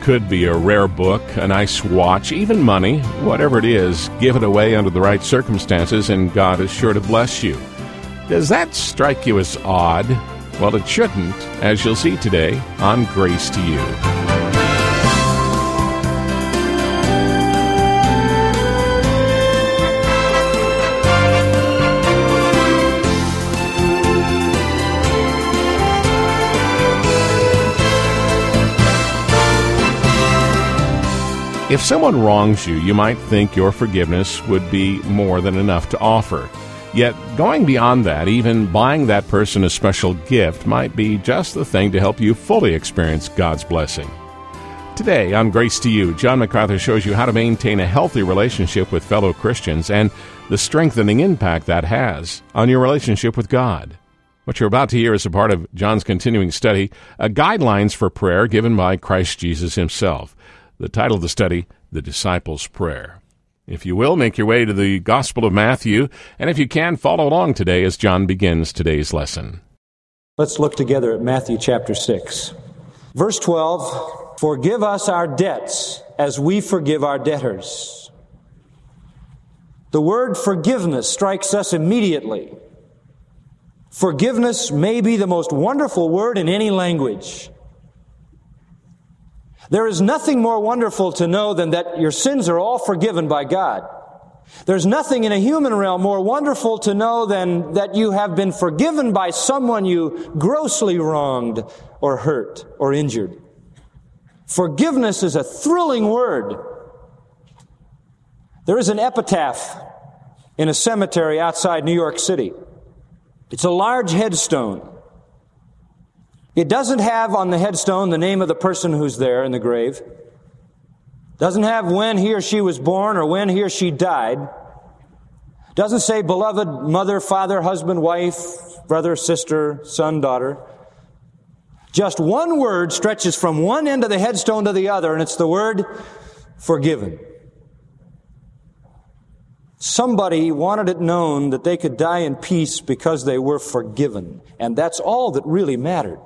could be a rare book, a nice watch, even money, whatever it is, give it away under the right circumstances and God is sure to bless you. Does that strike you as odd? Well, it shouldn't, as you'll see today on Grace to You. If someone wrongs you, you might think your forgiveness would be more than enough to offer. Yet, going beyond that, even buying that person a special gift might be just the thing to help you fully experience God's blessing. Today, on Grace to You, John MacArthur shows you how to maintain a healthy relationship with fellow Christians and the strengthening impact that has on your relationship with God. What you're about to hear is a part of John's continuing study, Guidelines for Prayer given by Christ Jesus himself. The title of the study, The Disciples' Prayer. If you will, make your way to the Gospel of Matthew, and if you can, follow along today as John begins today's lesson. Let's look together at Matthew chapter 6. Verse 12, "Forgive us our debts as we forgive our debtors." The word forgiveness strikes us immediately. Forgiveness may be the most wonderful word in any language. There is nothing more wonderful to know than that your sins are all forgiven by God. There's nothing in a human realm more wonderful to know than that you have been forgiven by someone you grossly wronged or hurt or injured. Forgiveness is a thrilling word. There is an epitaph in a cemetery outside New York City. It's a large headstone. It doesn't have on the headstone the name of the person who's there in the grave. Doesn't have when he or she was born or when he or she died. Doesn't say beloved mother, father, husband, wife, brother, sister, son, daughter. Just one word stretches from one end of the headstone to the other, and it's the word forgiven. Somebody wanted it known that they could die in peace because they were forgiven. And that's all that really mattered.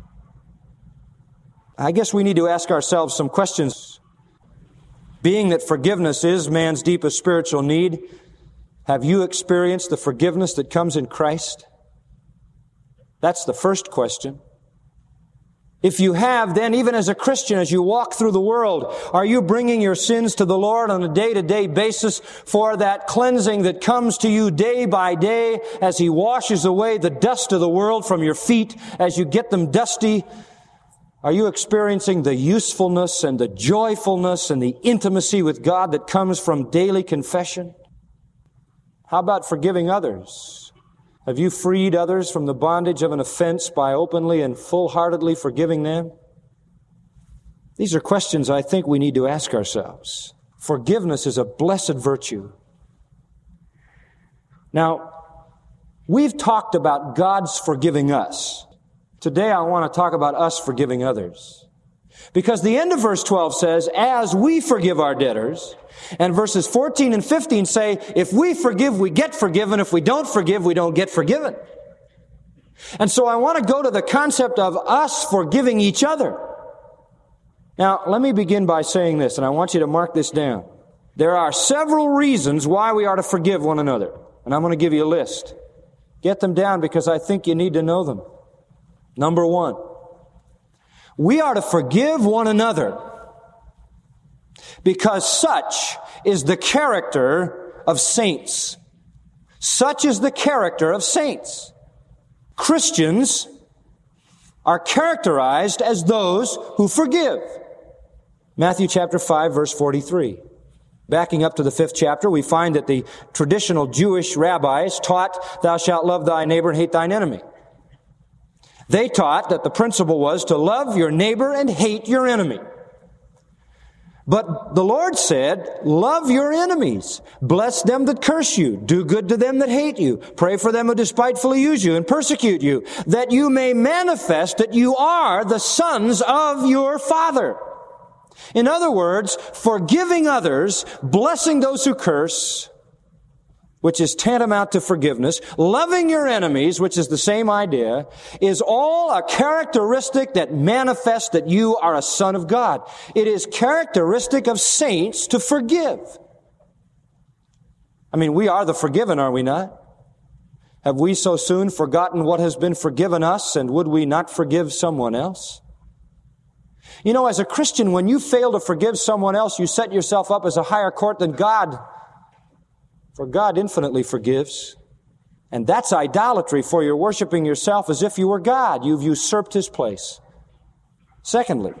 I guess we need to ask ourselves some questions. Being that forgiveness is man's deepest spiritual need, have you experienced the forgiveness that comes in Christ? That's the first question. If you have, then even as a Christian, as you walk through the world, are you bringing your sins to the Lord on a day-to-day basis for that cleansing that comes to you day by day as He washes away the dust of the world from your feet as you get them dusty? Are you experiencing the usefulness and the joyfulness and the intimacy with God that comes from daily confession? How about forgiving others? Have you freed others from the bondage of an offense by openly and full-heartedly forgiving them? These are questions I think we need to ask ourselves. Forgiveness is a blessed virtue. Now, we've talked about God's forgiving us. Today I want to talk about us forgiving others. Because the end of verse 12 says, as we forgive our debtors, and verses 14 and 15 say, if we forgive, we get forgiven. If we don't forgive, we don't get forgiven. And so I want to go to the concept of us forgiving each other. Now, let me begin by saying this, and I want you to mark this down. There are several reasons why we are to forgive one another, and I'm going to give you a list. Get them down because I think you need to know them. Number one, we are to forgive one another because such is the character of saints. Such is the character of saints. Christians are characterized as those who forgive. Matthew chapter 5, verse 43. Backing up to the 5th chapter, we find that the traditional Jewish rabbis taught, thou shalt love thy neighbor and hate thine enemy. They taught that the principle was to love your neighbor and hate your enemy. But the Lord said, love your enemies, bless them that curse you, do good to them that hate you, pray for them who despitefully use you and persecute you, that you may manifest that you are the sons of your Father. In other words, forgiving others, blessing those who curse, which is tantamount to forgiveness, loving your enemies, which is the same idea, is all a characteristic that manifests that you are a son of God. It is characteristic of saints to forgive. I mean, we are the forgiven, are we not? Have we so soon forgotten what has been forgiven us, and would we not forgive someone else? You know, as a Christian, when you fail to forgive someone else, you set yourself up as a higher court than God. For God infinitely forgives. And that's idolatry, for you're worshiping yourself as if you were God. You've usurped His place. Secondly,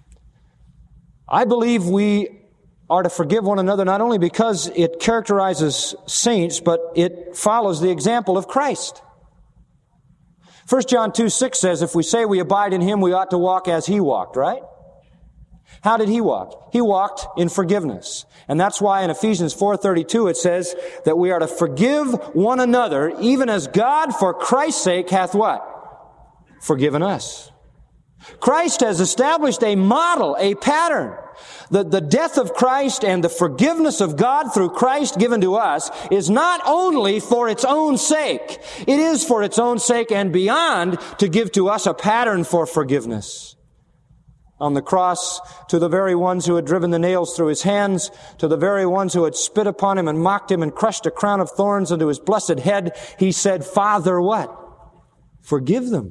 I believe we are to forgive one another not only because it characterizes saints, but it follows the example of Christ. 1 John 2:6 says, if we say we abide in Him, we ought to walk as He walked, right? How did He walk? He walked in forgiveness. And that's why in Ephesians 4:32 it says that we are to forgive one another, even as God for Christ's sake hath what? Forgiven us. Christ has established a model, a pattern. The death of Christ and the forgiveness of God through Christ given to us is not only for its own sake. It is for its own sake and beyond to give to us a pattern for forgiveness. On the cross, to the very ones who had driven the nails through His hands, to the very ones who had spit upon Him and mocked Him and crushed a crown of thorns into His blessed head, He said, Father, what? Forgive them.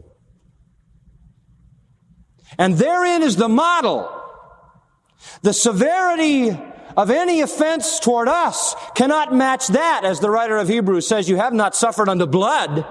And therein is the model. The severity of any offense toward us cannot match that, as the writer of Hebrews says, you have not suffered unto blood.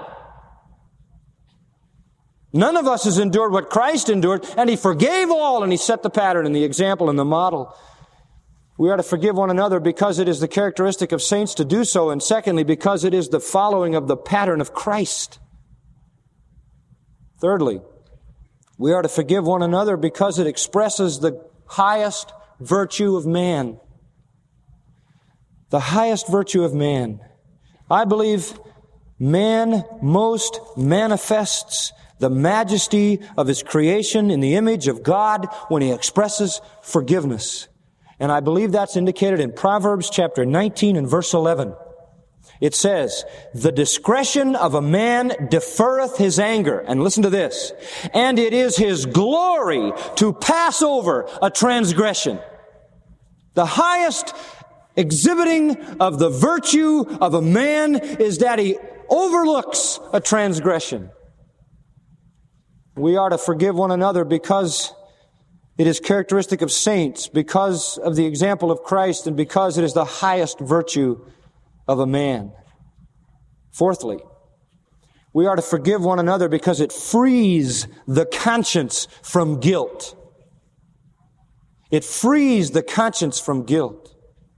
None of us has endured what Christ endured, and He forgave all, and He set the pattern and the example and the model. We are to forgive one another because it is the characteristic of saints to do so, and secondly, because it is the following of the pattern of Christ. Thirdly, we are to forgive one another because it expresses the highest virtue of man. The highest virtue of man. I believe man most manifests the majesty of his creation in the image of God when he expresses forgiveness. And I believe that's indicated in Proverbs chapter 19 and verse 11. It says, the discretion of a man deferreth his anger. And listen to this. And it is his glory to pass over a transgression. The highest exhibiting of the virtue of a man is that he overlooks a transgression. We are to forgive one another because it is characteristic of saints, because of the example of Christ, and because it is the highest virtue of a man. Fourthly, we are to forgive one another because it frees the conscience from guilt. It frees the conscience from guilt.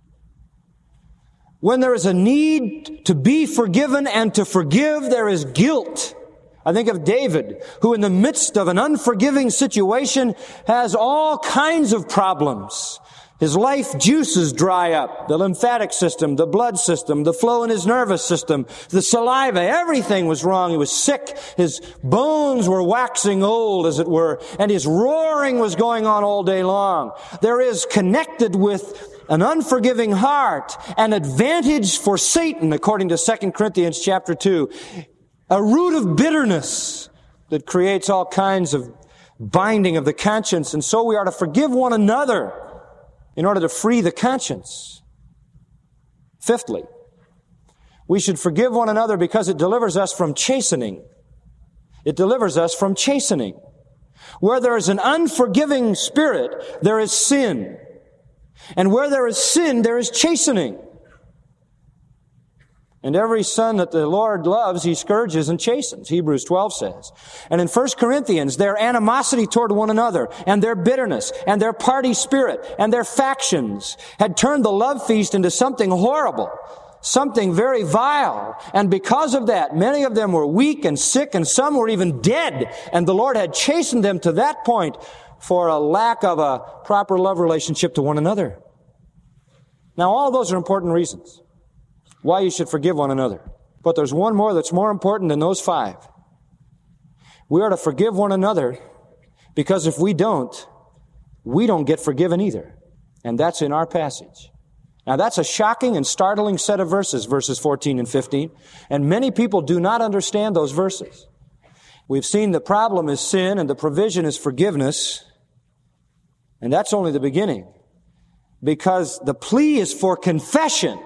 When there is a need to be forgiven and to forgive, there is guilt. I think of David, who in the midst of an unforgiving situation has all kinds of problems. His life juices dry up. The lymphatic system, the blood system, the flow in his nervous system, the saliva, everything was wrong. He was sick. His bones were waxing old, as it were, and his roaring was going on all day long. There is connected with an unforgiving heart an advantage for Satan, according to 2 Corinthians chapter 2. A root of bitterness that creates all kinds of binding of the conscience. And so we are to forgive one another in order to free the conscience. Fifthly, we should forgive one another because it delivers us from chastening. It delivers us from chastening. Where there is an unforgiving spirit, there is sin. And where there is sin, there is chastening. And every son that the Lord loves, He scourges and chastens, Hebrews 12 says. And in 1 Corinthians, their animosity toward one another, and their bitterness, and their party spirit, and their factions had turned the love feast into something horrible, something very vile. And because of that, many of them were weak and sick, and some were even dead. And the Lord had chastened them to that point for a lack of a proper love relationship to one another. Now, all those are important reasons why you should forgive one another. But there's one more that's more important than those five. We are to forgive one another because if we don't get forgiven either. And that's in our passage. Now that's a shocking and startling set of verses, verses 14 and 15, and many people do not understand those verses. We've seen the problem is sin and the provision is forgiveness, and that's only the beginning, because the plea is for confession,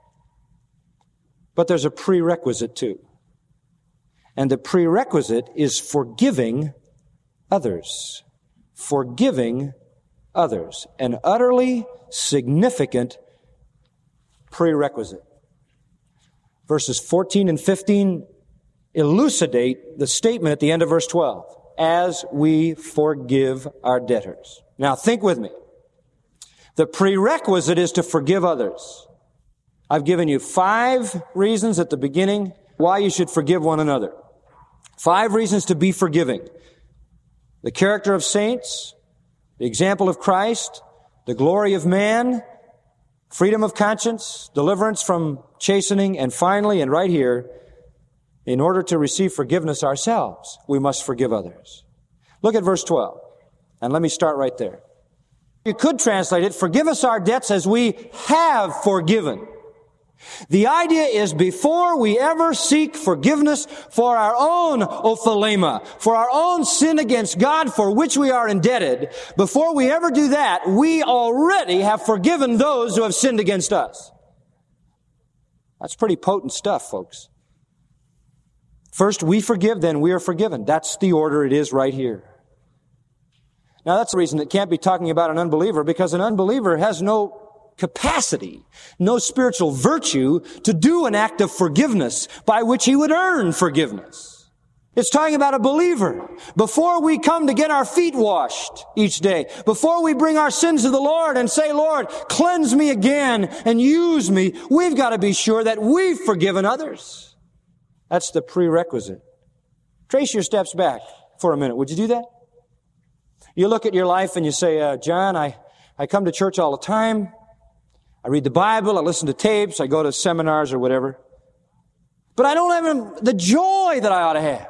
but there's a prerequisite too. And the prerequisite is forgiving others. Forgiving others. An utterly significant prerequisite. Verses 14 and 15 elucidate the statement at the end of verse 12. As we forgive our debtors. Now think with me. The prerequisite is to forgive others. I've given you 5 reasons at the beginning why you should forgive one another. 5 reasons to be forgiving. The character of saints, the example of Christ, the glory of man, freedom of conscience, deliverance from chastening, and finally, and right here, in order to receive forgiveness ourselves, we must forgive others. Look at verse 12, and let me start right there. You could translate it, forgive us our debts as we have forgiven. The idea is before we ever seek forgiveness for our own ophthalema, for our own sin against God for which we are indebted, before we ever do that, we already have forgiven those who have sinned against us. That's pretty potent stuff, folks. First, we forgive, then we are forgiven. That's the order it is right here. Now, that's the reason it can't be talking about an unbeliever, because an unbeliever has no capacity, no spiritual virtue to do an act of forgiveness by which he would earn forgiveness. It's talking about a believer. Before we come to get our feet washed each day, before we bring our sins to the Lord and say, Lord, cleanse me again and use me, we've got to be sure that we've forgiven others. That's the prerequisite. Trace your steps back for a minute. Would you do that? You look at your life and you say, John, I come to church all the time. I read the Bible, I listen to tapes, I go to seminars or whatever. But I don't have the joy that I ought to have.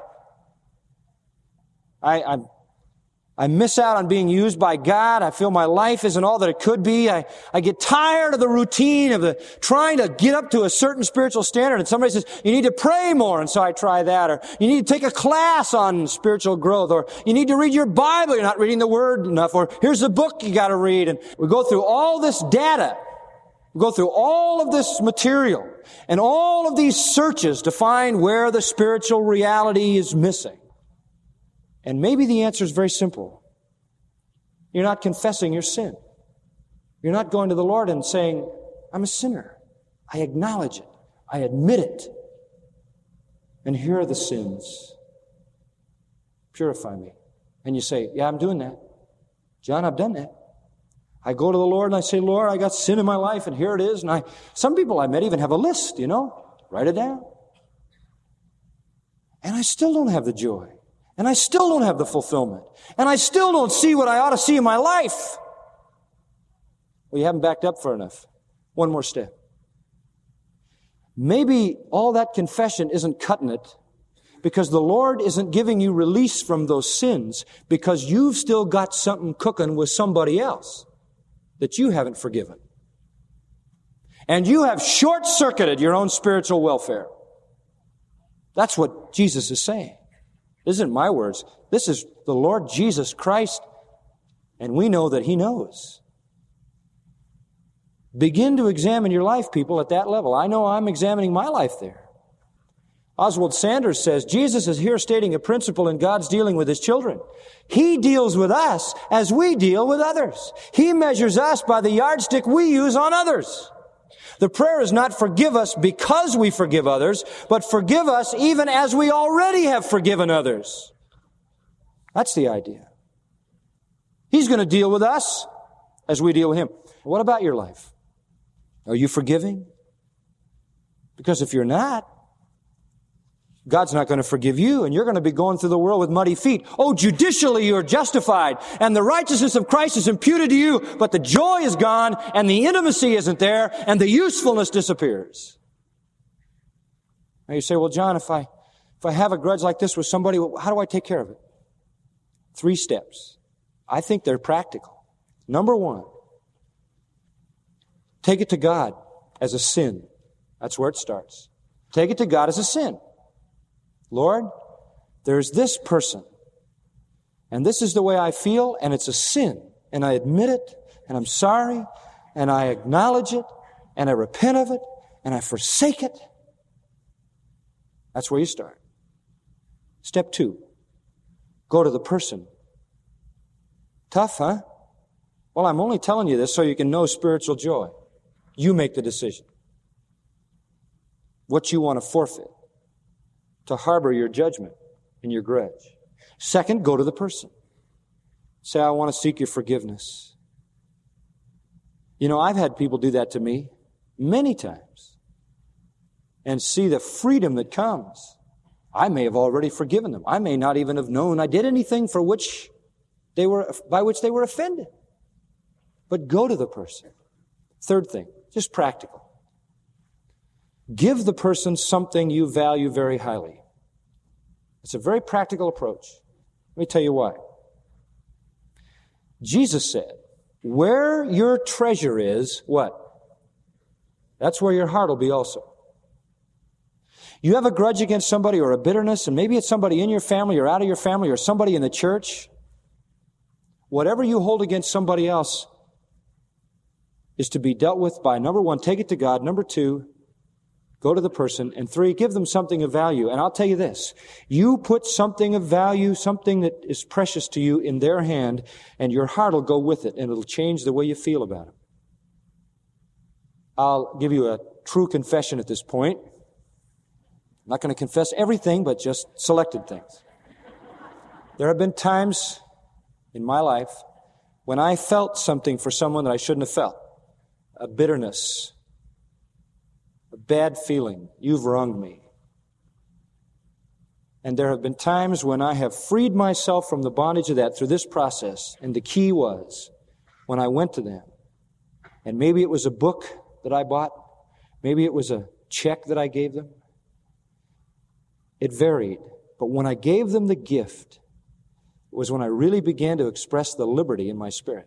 I miss out on being used by God. I feel my life isn't all that it could be. I get tired of the routine of trying to get up to a certain spiritual standard. And somebody says, you need to pray more. And so I try that. Or you need to take a class on spiritual growth. Or you need to read your Bible. You're not reading the Word enough. Or here's a book you got to read. And we go through all this data. We go through all of this material and all of these searches to find where the spiritual reality is missing. And maybe the answer is very simple. You're not confessing your sin. You're not going to the Lord and saying, I'm a sinner. I acknowledge it. I admit it. And here are the sins. Purify me. And you say, yeah, I'm doing that. John, I've done that. I go to the Lord and I say, Lord, I got sin in my life and here it is. And some people I met even have a list, write it down. And I still don't have the joy. And I still don't have the fulfillment. And I still don't see what I ought to see in my life. Well, you haven't backed up far enough. One more step. Maybe all that confession isn't cutting it because the Lord isn't giving you release from those sins because you've still got something cooking with somebody else that you haven't forgiven. And you have short-circuited your own spiritual welfare. That's what Jesus is saying. This isn't my words. This is the Lord Jesus Christ, and we know that He knows. Begin to examine your life, people, at that level. I know I'm examining my life there. Oswald Sanders says, Jesus is here stating a principle in God's dealing with His children. He deals with us as we deal with others. He measures us by the yardstick we use on others. The prayer is not forgive us because we forgive others, but forgive us even as we already have forgiven others. That's the idea. He's going to deal with us as we deal with Him. What about your life? Are you forgiving? Because if you're not, God's not going to forgive you, and you're going to be going through the world with muddy feet. Oh, judicially you are justified, and the righteousness of Christ is imputed to you, but the joy is gone, and the intimacy isn't there, and the usefulness disappears. Now you say, well, John, if I have a grudge like this with somebody, how do I take care of it? 3 steps. I think they're practical. Number 1, Take it to God as a sin. That's where it starts. Take it to God as a sin. Lord, there's this person, and this is the way I feel, and it's a sin, and I admit it, and I'm sorry, and I acknowledge it, and I repent of it, and I forsake it. That's where you start. Step 2, go to the person. Tough, huh? Well, I'm only telling you this so you can know spiritual joy. You make the decision. What you want to forfeit, to harbor your judgment and your grudge. Second, go to the person. Say, I want to seek your forgiveness. You know, I've had people do that to me many times and see the freedom that comes. I may have already forgiven them. I may not even have known I did anything by which they were offended. But go to the person. Third thing, just practical. Give the person something you value very highly. It's a very practical approach. Let me tell you why. Jesus said, where your treasure is, what? That's where your heart will be also. You have a grudge against somebody or a bitterness, and maybe it's somebody in your family or out of your family or somebody in the church. Whatever you hold against somebody else is to be dealt with by, number 1, take it to God. Number 2, go to the person. And 3, give them something of value. And I'll tell you this, you put something of value, something that is precious to you in their hand, and your heart will go with it, and it'll change the way you feel about it. I'll give you a true confession at this point. I'm not going to confess everything, but just selected things. There have been times in my life when I felt something for someone that I shouldn't have felt. A bitterness, a bad feeling. You've wronged me. And there have been times when I have freed myself from the bondage of that through this process. And the key was when I went to them. And maybe it was a book that I bought. Maybe it was a check that I gave them. It varied. But when I gave them the gift, it was when I really began to express the liberty in my spirit.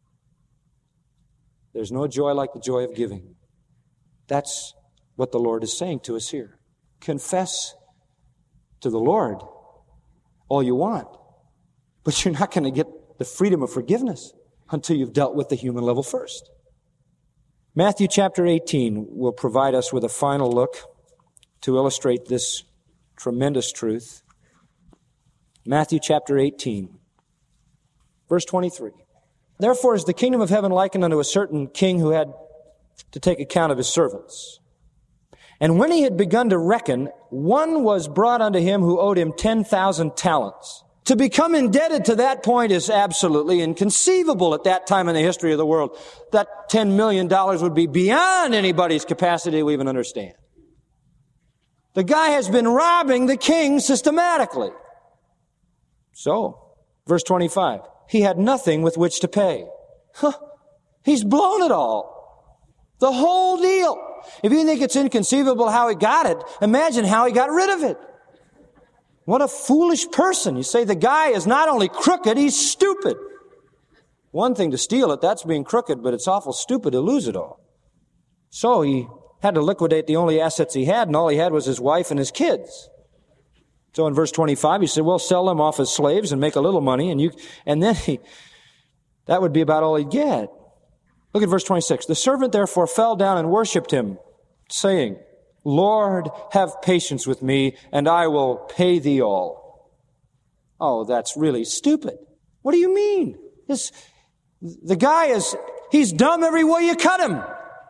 There's no joy like the joy of giving. That's what the Lord is saying to us here. Confess to the Lord all you want, but you're not going to get the freedom of forgiveness until you've dealt with the human level first. Matthew chapter 18 will provide us with a final look to illustrate this tremendous truth. Matthew chapter 18, verse 23. Therefore is the kingdom of heaven likened unto a certain king who had to take account of his servants. And when he had begun to reckon, one was brought unto him who owed him 10,000 talents. To become indebted to that point is absolutely inconceivable at that time in the history of the world. That $10 million would be beyond anybody's capacity to even understand. The guy has been robbing the king systematically. So, verse 25, he had nothing with which to pay. He's blown it all. The whole deal. If you think it's inconceivable how he got it, imagine how he got rid of it. What a foolish person. You say the guy is not only crooked, he's stupid. One thing to steal it, that's being crooked, but it's awful stupid to lose it all. So he had to liquidate the only assets he had, and all he had was his wife and his kids. So in verse 25, he said, well, sell them off as slaves and make a little money, and then that would be about all he'd get. Look at verse 26. The servant therefore fell down and worshipped him, saying, Lord, have patience with me, and I will pay thee all. Oh, that's really stupid. What do you mean? The guy he's dumb every way you cut him.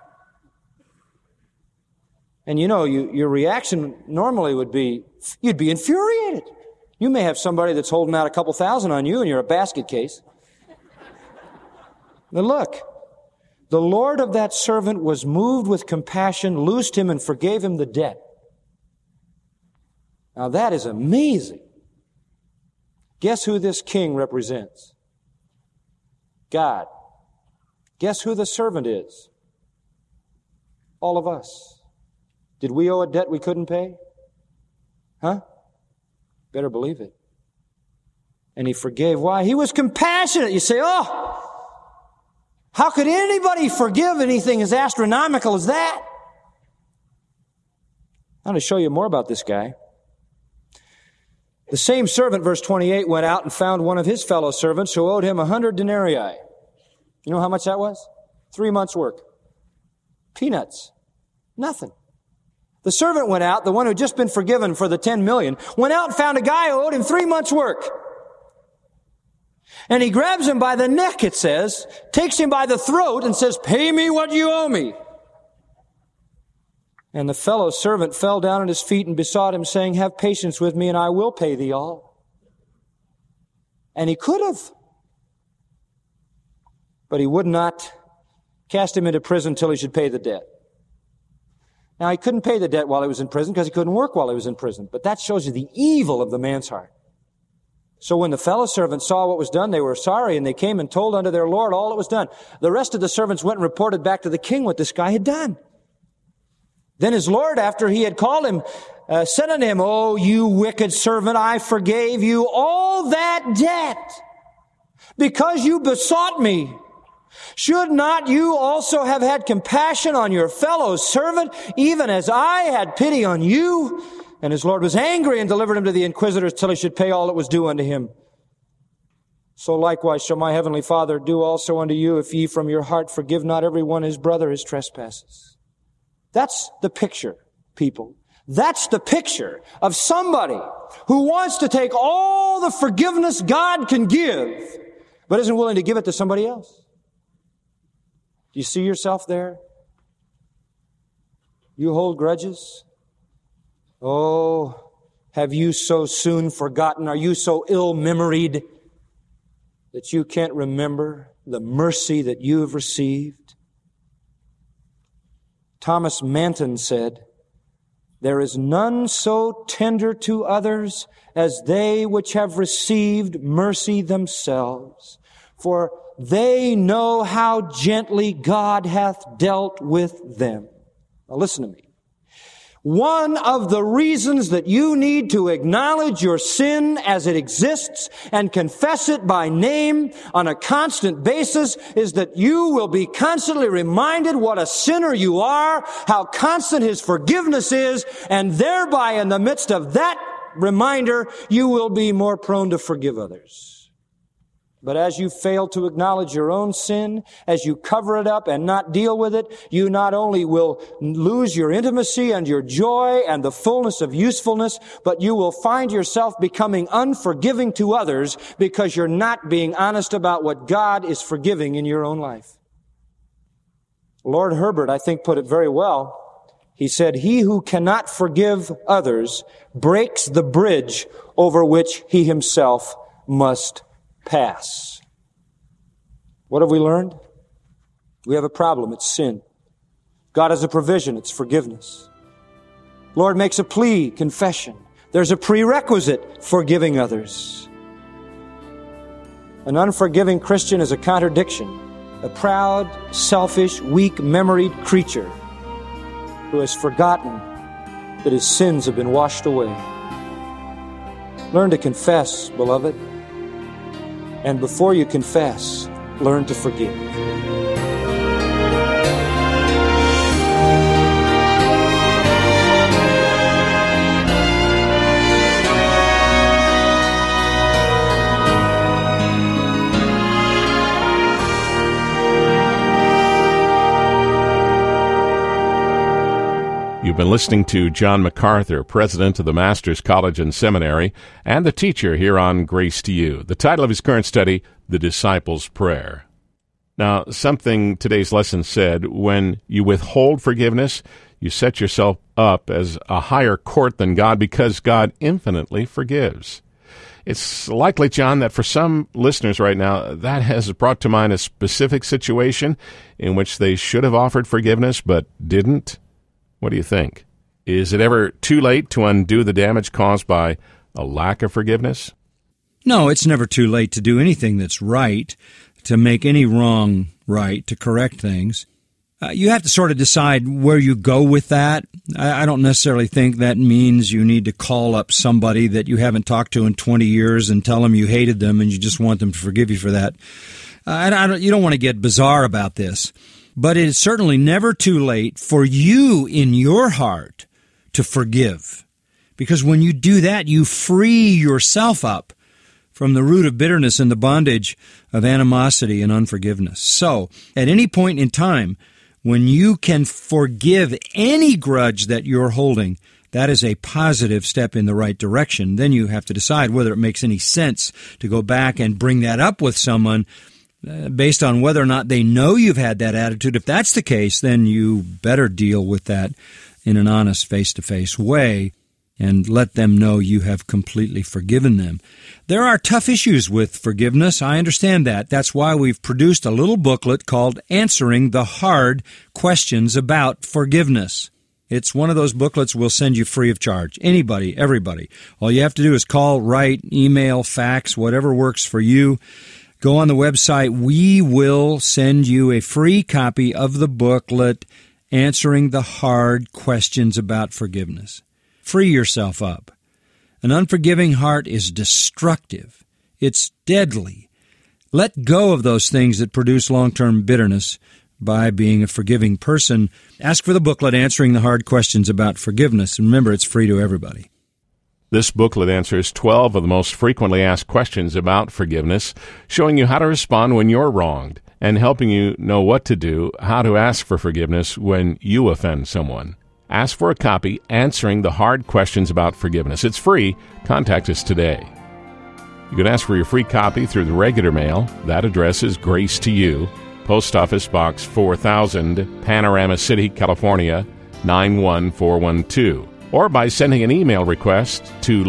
And you know, your reaction normally would be, you'd be infuriated. You may have somebody that's holding out a couple thousand on you and you're a basket case. Now look, the Lord of that servant was moved with compassion, loosed him and forgave him the debt. Now that is amazing. Guess who this king represents? God. Guess who the servant is? All of us. Did we owe a debt we couldn't pay? Huh? Better believe it. And he forgave. Why? He was compassionate. You say, oh, How could anybody forgive anything as astronomical as that? I'm going to show you more about this guy. The same servant, verse 28, went out and found one of his fellow servants who owed him 100 denarii. You know how much that was? 3 months' work. Peanuts. Nothing. The servant went out, the one who had just been forgiven for the 10 million, went out and found a guy who owed him 3 months' work. And he grabs him by the neck, it says, takes him by the throat and says, "Pay me what you owe me." And the fellow servant fell down at his feet and besought him, saying, "Have patience with me, and I will pay thee all." And he could have. But he would not. Cast him into prison till he should pay the debt. Now, he couldn't pay the debt while he was in prison because he couldn't work while he was in prison. But that shows you the evil of the man's heart. So when the fellow servants saw what was done, they were sorry, and they came and told unto their Lord all that was done. The rest of the servants went and reported back to the king what this guy had done. Then his Lord, after he had called him, said unto him, "O you wicked servant, I forgave you all that debt because you besought me. Should not you also have had compassion on your fellow servant, even as I had pity on you?" And his Lord was angry and delivered him to the inquisitors till he should pay all that was due unto him. So likewise shall my heavenly Father do also unto you, if ye from your heart forgive not every one his brother his trespasses. That's the picture, people. That's the picture of somebody who wants to take all the forgiveness God can give, but isn't willing to give it to somebody else. Do you see yourself there? You hold grudges? Oh, have you so soon forgotten? Are you so ill-memoried that you can't remember the mercy that you have received? Thomas Manton said, "There is none so tender to others as they which have received mercy themselves, for they know how gently God hath dealt with them." Now listen to me. One of the reasons that you need to acknowledge your sin as it exists and confess it by name on a constant basis is that you will be constantly reminded what a sinner you are, how constant His forgiveness is, and thereby in the midst of that reminder, you will be more prone to forgive others. But as you fail to acknowledge your own sin, as you cover it up and not deal with it, you not only will lose your intimacy and your joy and the fullness of usefulness, but you will find yourself becoming unforgiving to others because you're not being honest about what God is forgiving in your own life. Lord Herbert, I think, put it very well. He said, "He who cannot forgive others breaks the bridge over which he himself must pass." What have we learned? We have a problem. It's sin. God has a provision. It's forgiveness. Lord makes a plea, confession. There's a prerequisite, forgiving others. An unforgiving Christian is a contradiction, a proud, selfish, weak-memoried creature who has forgotten that his sins have been washed away. Learn to confess, beloved. And before you confess, learn to forgive. You've been listening to John MacArthur, president of the Masters College and Seminary, and the teacher here on Grace to You. The title of his current study, The Disciples' Prayer. Now, something today's lesson said, when you withhold forgiveness, you set yourself up as a higher court than God because God infinitely forgives. It's likely, John, that for some listeners right now, that has brought to mind a specific situation in which they should have offered forgiveness but didn't. What do you think? Is it ever too late to undo the damage caused by a lack of forgiveness? No, it's never too late to do anything that's right, to make any wrong right, to correct things. You have to sort of decide where you go with that. I don't necessarily think that means you need to call up somebody that you haven't talked to in 20 years and tell them you hated them and you just want them to forgive you for that. You don't want to get bizarre about this, but it is certainly never too late for you in your heart to forgive. Because when you do that, you free yourself up from the root of bitterness and the bondage of animosity and unforgiveness. So, at any point in time, when you can forgive any grudge that you're holding, that is a positive step in the right direction. Then you have to decide whether it makes any sense to go back and bring that up with someone based on whether or not they know you've had that attitude. If that's the case, then you better deal with that in an honest, face-to-face way and let them know you have completely forgiven them. There are tough issues with forgiveness. I understand that. That's why we've produced a little booklet called Answering the Hard Questions About Forgiveness. It's one of those booklets we'll send you free of charge. Anybody, everybody. All you have to do is call, write, email, fax, whatever works for you. Go on the website. We will send you a free copy of the booklet, Answering the Hard Questions About Forgiveness. Free yourself up. An unforgiving heart is destructive. It's deadly. Let go of those things that produce long-term bitterness by being a forgiving person. Ask for the booklet, Answering the Hard Questions About Forgiveness. Remember, it's free to everybody. This booklet answers 12 of the most frequently asked questions about forgiveness, showing you how to respond when you're wronged, and helping you know what to do, how to ask for forgiveness when you offend someone. Ask for a copy, Answering the Hard Questions About Forgiveness. It's free. Contact us today. You can ask for your free copy through the regular mail. That address is Grace to You, Post Office Box 4000, Panorama City, California, 91412. Or by sending an email request to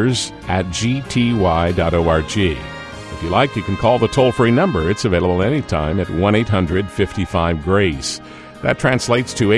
letters@gty.org. If you like, you can call the toll-free number. It's available anytime at 1-800-55-GRACE. That translates to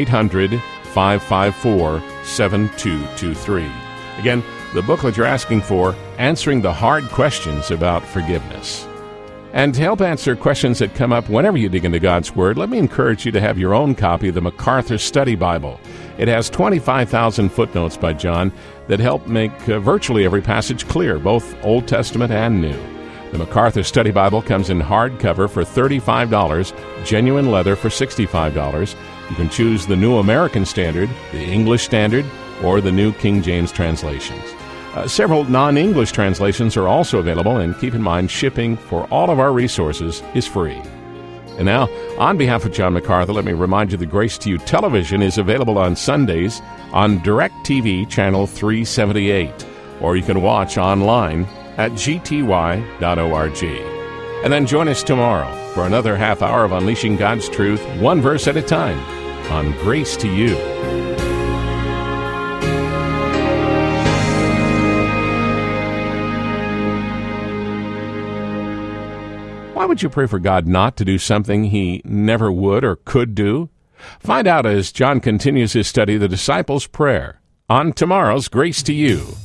800-554-7223. Again, the booklet you're asking for, Answering the Hard Questions About Forgiveness. And to help answer questions that come up whenever you dig into God's Word, let me encourage you to have your own copy of the MacArthur Study Bible. It has 25,000 footnotes by John that help make virtually every passage clear, both Old Testament and New. The MacArthur Study Bible comes in hardcover for $35, genuine leather for $65. You can choose the New American Standard, the English Standard, or the New King James translations. Several non-English translations are also available, and keep in mind, shipping for all of our resources is free. And now, on behalf of John MacArthur, let me remind you that Grace to You television is available on Sundays on DirecTV Channel 378, or you can watch online at gty.org. And then join us tomorrow for another half hour of Unleashing God's Truth, one verse at a time, on Grace to You. Why would you pray for God not to do something He never would or could do? Find out as John continues his study of the Disciples' Prayer on tomorrow's Grace to You.